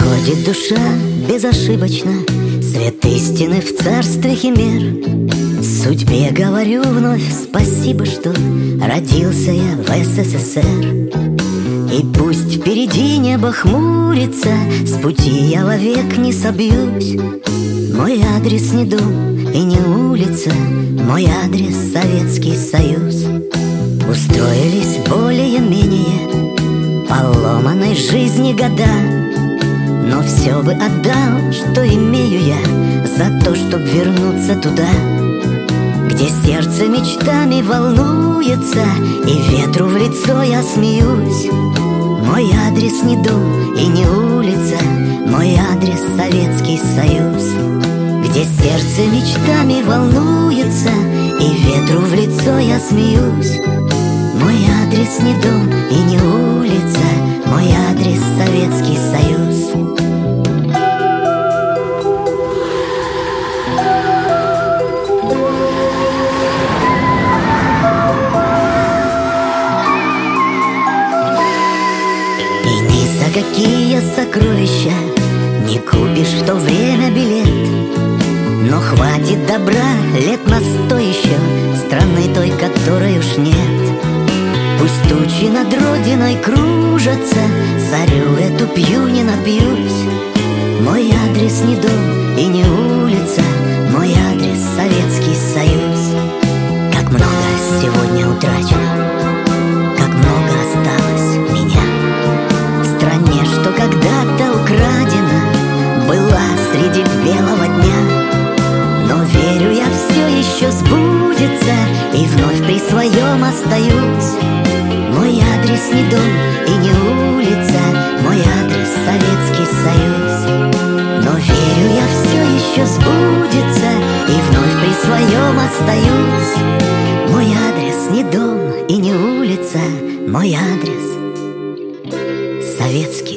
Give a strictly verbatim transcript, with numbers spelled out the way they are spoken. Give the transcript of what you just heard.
Находит душа безошибочно свет истины в царстве химер. Судьбе говорю вновь спасибо, что родился я в СССР. И пусть впереди небо хмурится, с пути я вовек не собьюсь. Мой адрес не дом и не улица, мой адрес Советский Союз. Устроились более-менее по ломаной жизни года, но все бы отдал, что имею я, за то, чтоб вернуться туда, где сердце мечтами волнуется, и ветру в лицо я смеюсь. Мой адрес не дом и не улица, мой адрес Советский Союз, где сердце мечтами волнуется, и ветру в лицо я смеюсь. Мой адрес не дом и не улица, мой адрес Советский Союз. И ни за какие сокровища не купишь в то время билет, но хватит добра лет на сто еще, страны той, которой уж нет. Пусть тучи над родиной кружатся, зарю эту пью, не напьюсь. Мой адрес не дом и не улица, мой адрес Советский Союз. Как много сегодня утрачено, как много осталось меня в стране, что когда-то украдена была среди белого дня. Но верю, я все еще сбудется, и вновь при своем остаюсь. Мой адрес не дом и не улица, мой адрес Советский Союз. Но верю, я все еще сбудется, и вновь при своем остаюсь. Мой адрес не дом и не улица, мой адрес Советский